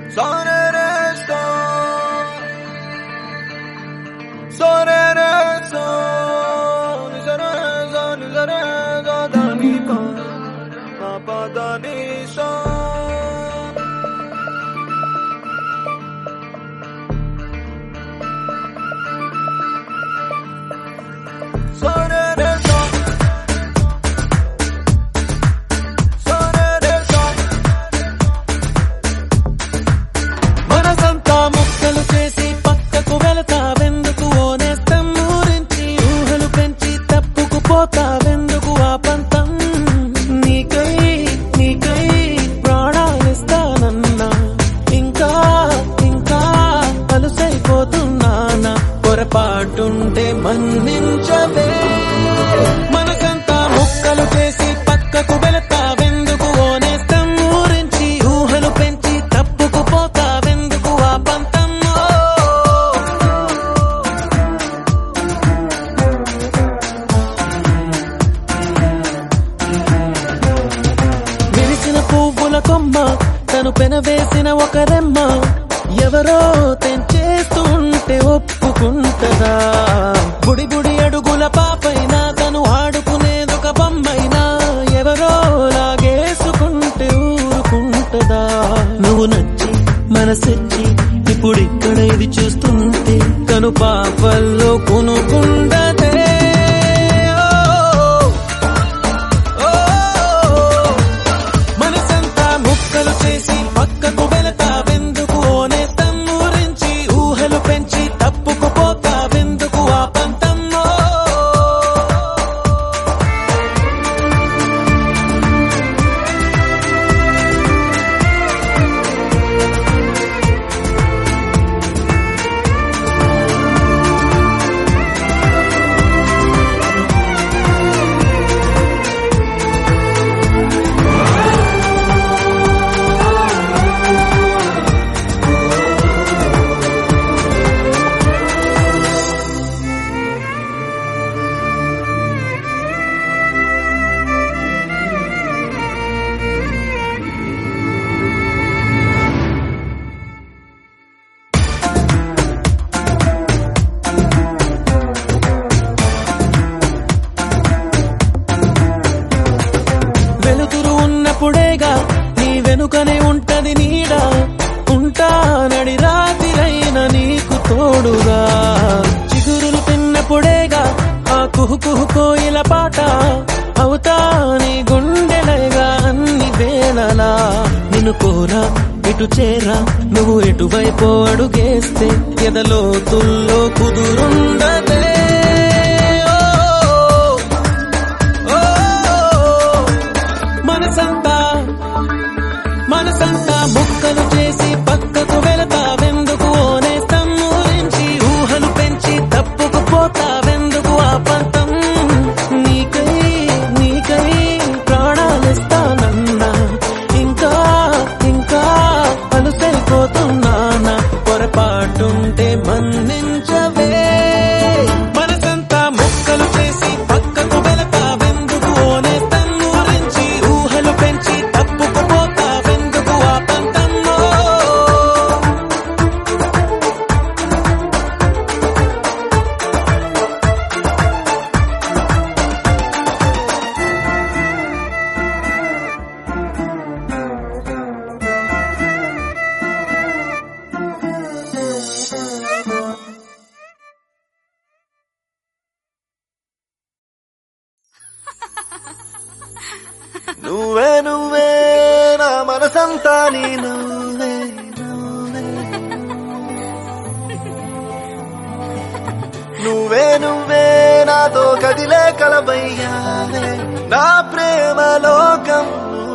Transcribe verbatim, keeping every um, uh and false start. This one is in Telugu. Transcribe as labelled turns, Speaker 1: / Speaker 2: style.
Speaker 1: పొరపాటుంటే మన్నించవే మనసంతా ముక్కలు చేసి పక్కకు వెళతావెందుకు ఓనేస్తం ఊరించి ఊహలు పెంచి తప్పుకు పోతావెందుకు ఆ పంతమ్మో విరిసిన పువ్వుల కొమ్మ తను పెనవేసిన ఒక రెమ్మ ఎవరో తెంచేస్తుంటే ఒప్పుకుంటదా బుడి బుడి అడుగుల పాపైనా తను ఆడుకునేదొక బొమ్మైనా ఎవరో లాగేసుకుంటే ఊరుకుంటదా నువ్వు నచ్చి మనసిచ్చి ఇప్పుడిక్కడ ఇది చూస్తుంటే కను పాపల్లో కొనుకుండదే మనసంతా ముక్కలు చేసి పక్కకు వెళతావెందుకు ఓనేస్తం ఊరించి ఊహలు పెంచి తప్పుకు పోతావెందుకు ఆ పంతమ్మో వెలుతురు ఉన్నప్పుడేగా నీ వెనుకనే ఉంటది నీడ ఉంటానడి రాత్రిరైన నీకు తోడుగా చిగురులు తిన్నప్పుడేగా ఆ కుహు కుహు కోయిల పాట అవుతా నీ గుండెలగా అన్ని వేళలా నిన్ను కోరా ఇటు చేరా నువ్వు ఎటువైపు అడుగేస్తే ఎదలోతుల్లో కుదురుండదే మనసంతా మనసంతా ముక్కలు చేసి పక్కకు వెళతావెందుకు ఓనేస్తం ఊరించి ఊహలు పెంచి తప్పుకు పోతావెందుకు ఆ పంతం నీకై నీకై ప్రాణాలిస్తానన్నా ఇంకా ఇంకా అలుసైపోతున్నానా పొరపాటుంటే మన్నించవే మనసంతా ముక్కలు చేసి పక్కకు వెళతావెందుకు ఓనేస్తం ఊరించి ఊహలు పెంచి తప్పుకు పోతావెందుకు ఆ పంతమ్మో
Speaker 2: నువ్వే నువ్వే నా మనసంతా నీ నువ్వే నువ్వే నువ్వే నువ్వే నాతో కదిలే కలబయ్యావే నా ప్రేమ లోకం